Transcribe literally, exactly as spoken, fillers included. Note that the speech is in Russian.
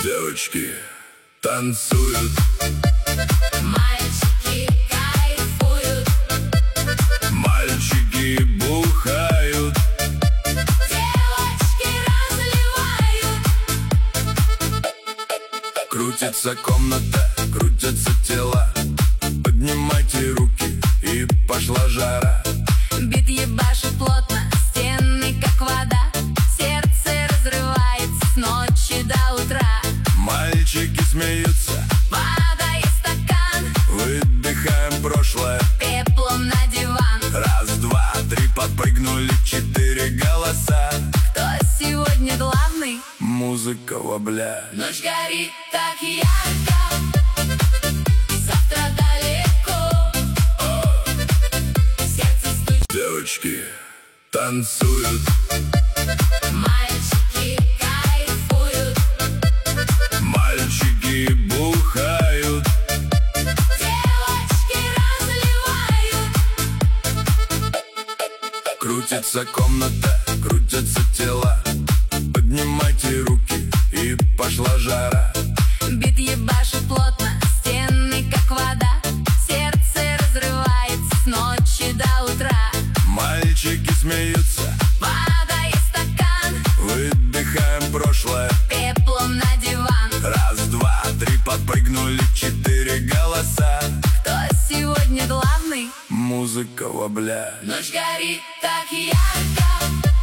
Девочки танцуют, мальчики кайфуют, мальчики бухают, девочки разливают. крутится комната, крутятся тела. Поднимайте руки, и пошла жара. Бит ебашит плотно, стены как вода. Сердце разрывается с ночи до утра. Мальчики смеются, Падает стакан, выдыхаем прошлое. пеплом на диван. Раз, два, три, подпрыгнули четыре голоса. Кто сегодня главный? Музыка вобля. Ночь горит так ярко, завтра далеко. Сердце стучит. Девочки танцуют, Мальчики кайфуют, мальчики бухают, девочки разливают. крутится комната, крутятся тела. Поднимайте руки, и пошла жара. Бит ебашит плотно, стены как вода. Сердце разрывается с ночи до утра. Мальчики смеются, Падает стакан, выдыхаем прошлое. пеплом на диван. Раз, два, три, подпрыгнули четыре голоса. Кто сегодня главный? Музыка вобля. Ночь горит так ярко,